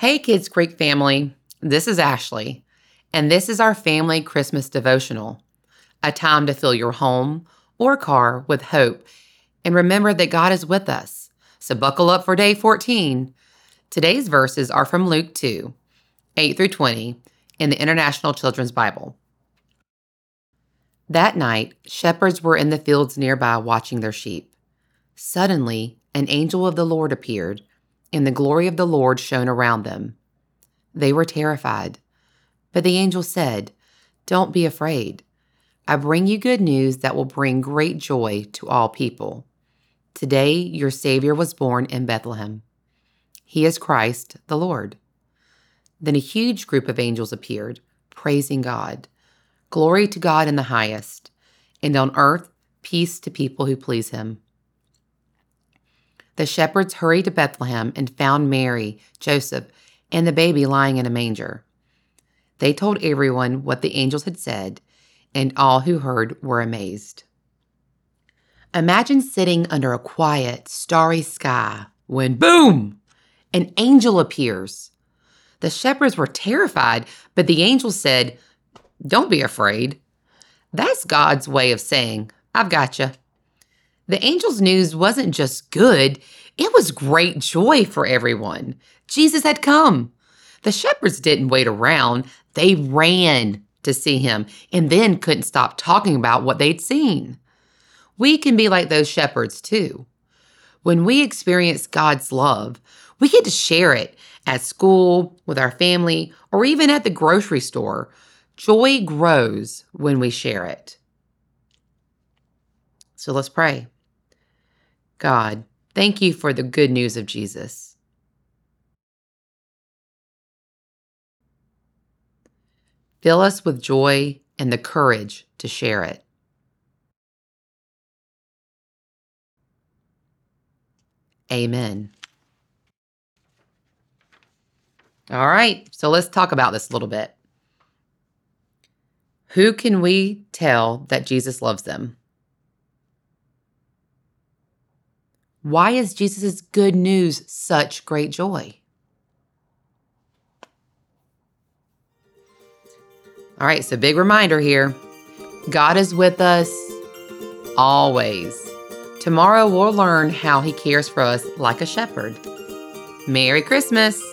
Hey, Kids Creek family. This is Ashley, and this is our family Christmas devotional, a time to fill your home or car with hope and remember that God is with us. So buckle up for day 14. Today's verses are from Luke 2, 8 through 20 in the International Children's Bible. That night, shepherds were in the fields nearby watching their sheep. Suddenly, an angel of the Lord appeared, and the glory of the Lord shone around them. They were terrified. But the angel said, "Don't be afraid. I bring you good news that will bring great joy to all people. Today, your Savior was born in Bethlehem. He is Christ the Lord." Then a huge group of angels appeared, praising God. Glory to God in the highest, and on earth, peace to people who please him. The shepherds hurried to Bethlehem and found Mary, Joseph, and the baby lying in a manger. They told everyone what the angels had said, and all who heard were amazed. Imagine sitting under a quiet, starry sky when, boom, an angel appears. The shepherds were terrified, but the angel said, "Don't be afraid." That's God's way of saying, "I've got you." The angel's news wasn't just good, it was great joy for everyone. Jesus had come. The shepherds didn't wait around, they ran to see him and then couldn't stop talking about what they'd seen. We can be like those shepherds too. When we experience God's love, we get to share it at school, with our family, or even at the grocery store. Joy grows when we share it. So let's pray. God, thank you for the good news of Jesus. Fill us with joy and the courage to share it. Amen. All right, so let's talk about this a little bit. Who can we tell that Jesus loves them? Why is Jesus' good news such great joy? All right, so big reminder here. God is with us always. Tomorrow we'll learn how he cares for us like a shepherd. Merry Christmas!